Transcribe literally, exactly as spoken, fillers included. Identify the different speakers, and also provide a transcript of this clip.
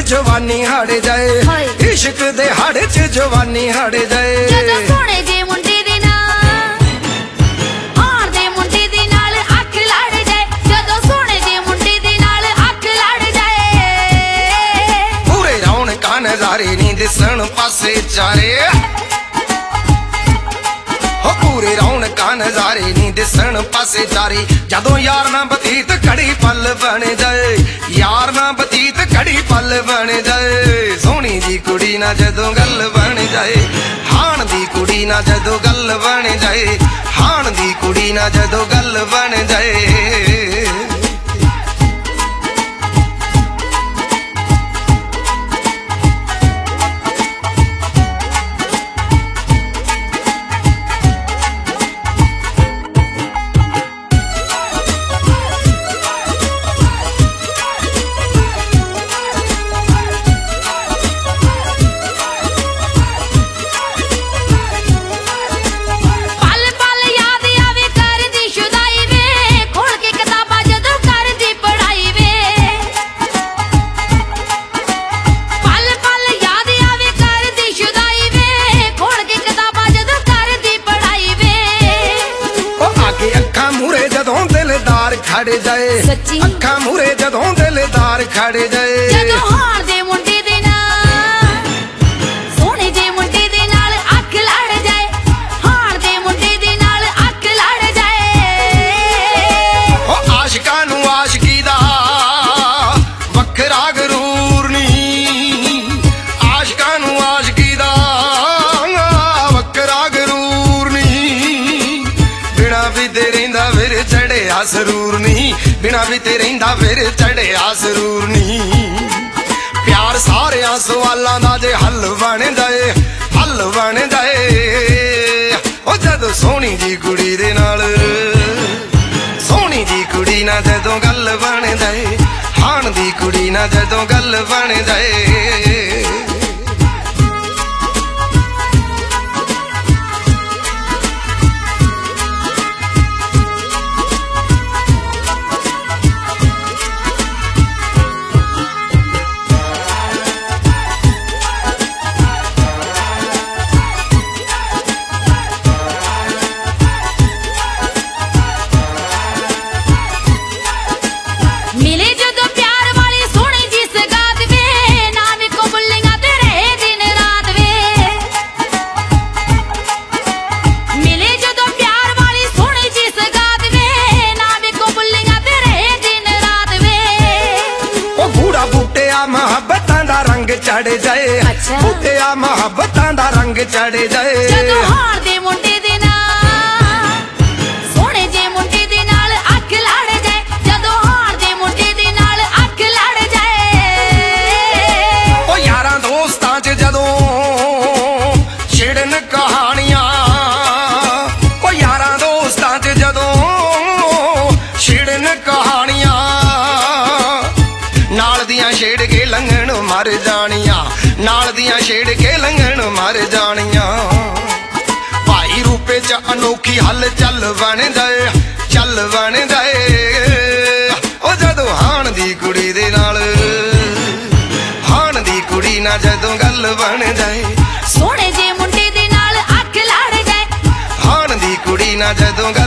Speaker 1: जवानी हड़ जाए, इश्क दे हड़ च जवानी हड़ जाए।
Speaker 2: जदों सोहणे जे मुंडे दे नाल हाण दे मुंडे दे नाल अख लड़ जाए, जदों सोहणे जे मुंडे दे नाल अख लड़ जाए।
Speaker 1: पूरे रौनकां नज़ारे नी दिसण पासे चारे, हो पूरे रौनकां नज़ारे नी दिसण पासे चारे। जदों यार ना बतीत घड़ी पल बन जाए, यार ना बतीत घड़ी पल बन जाए। सोहनी जी कुड़ी ना जदों गल बन जाए, हाण दी कुड़ी ना जदों गल बन जाए, हाण दी कुड़ी ना जदों गल बन जाए। खड़ जाए अखा मूरे जदों दिलदार खड़ जाए।
Speaker 2: जदों हाण दे मुंडे दे नाल सोहणे जे मुंडे दे नाल अख लड़ जाए, हाण दे मुंडे दे नाल अख लड़ जाए।
Speaker 1: ओ आशिकां नूं आशिकी दा वखरा गरूर नी, आशिकां नूं आशिकी दा वखरा गरूर नी। बिना बीते रहिंदा फिर चढ़िया सरूर नी, बिना बीते रहिंदा फिर चढ़िया सरूर नी। प्यार सारियां सवालां दा जे हल बन जाए, हल बन जाए। ओ जदों सोहनी जी कुड़ी दे नाल, सोहनी जी कुड़ी ना जदों गल बन जाए, हाण दी कुड़ी ना जदों गल बन जाए। मोहब्बतां दा रंग चढ़ जाए, बूटिया मोहब्बतां दा रंग चढ़ जाए।
Speaker 2: जदों हाण दे मुंडे दे नाल सोहणे जे मुंडे दे नाल अख लड़ जाए, जदों हाण दे मुंडे दे नाल अख लड़ जाए।
Speaker 1: ओ यारां दोस्तां च जदों छिड़न कहानियां, ओ यारां दोस्तां च जदों छिड़न कहानियां। नाल दियां छेड़ के लंघण मर जानियां, नाल दियां छेड़ के लंघण मर जानियां। भाई रूपे च अनोखी हल चल बन जाए, चल बन जाए। ओ जदों हाण दी कुड़ी दे नाल, हाण दी कुड़ी ना जदों गल बन जाए,
Speaker 2: सोहणे जे मुंडे दे नाल अख लड़ जाए,
Speaker 1: हाण दी कुड़ी ना जदों